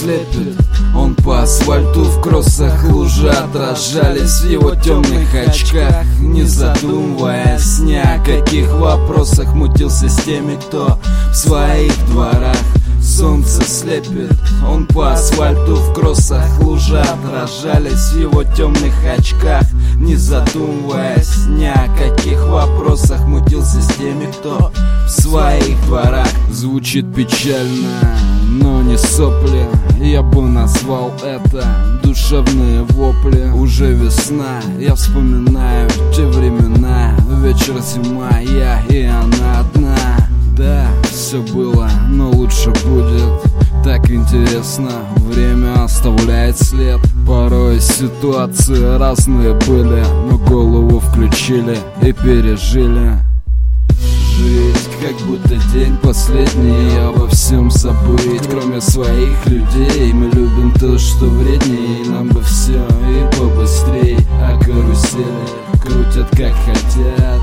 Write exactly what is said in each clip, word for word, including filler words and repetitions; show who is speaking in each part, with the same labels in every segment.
Speaker 1: слепит. Он по асфальту в кроссах, лужи отражались в его темных очках. Не задумываясь ни о каких вопросах, мутился с теми, кто в своих дворах. Солнце слепит, он по асфальту в кроссах, лужи отражались в его темных очках. Не задумываясь ни о каких вопросах, мутился с теми, кто в своих дворах. Звучит печально, но не сопли, я бы назвал это душевные вопли. Уже весна, я вспоминаю те времена. Вечер, зима, я и она одна. Да, все было, но лучше будет. Так интересно, время оставляет след. Порой ситуации разные были, но голову включили и пережили. Жизнь как будто день последний, обо всем забыть, кроме своих людей. Мы любим то, что вредней, нам бы все и побыстрей. А карусели крутят как хотят.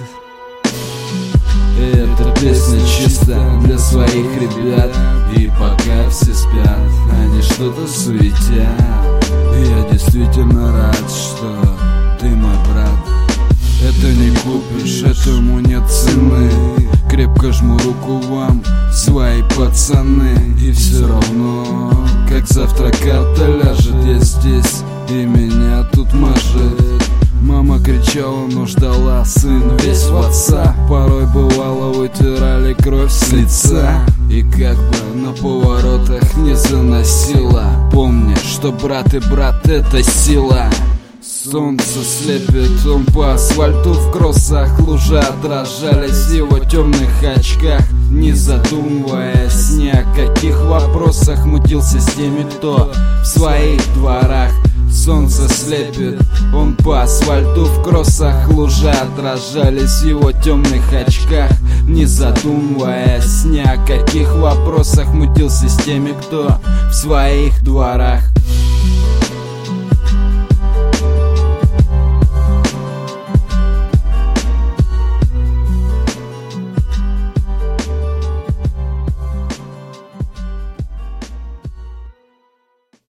Speaker 1: Эта песня чисто для своих ребят. И пока все спят, они что-то суетят. Я действительно рад, что ты мой брат. Это не купишь, этому нет цены. Крепко жму руку вам, свои пацаны. И все равно, как завтра карта ляжет, я здесь, и меня тут мажет. Мама кричала, но ждала, сын весь в отца. Порой бывало вытирали кровь с лица. И как бы на поворотах не заносила. Помни, что брат и брат — это сила. Солнце слепит, он по асфальту в кроссах, лужи отражались в его темных очках. Не задумываясь ни о каких вопросах, мутился с теми, кто в своих дворах. Солнце слепит, он по асфальту в кроссах, лужи отражались в его темных очках. Не задумываясь ни о каких вопросах, мутился с теми, кто в своих дворах.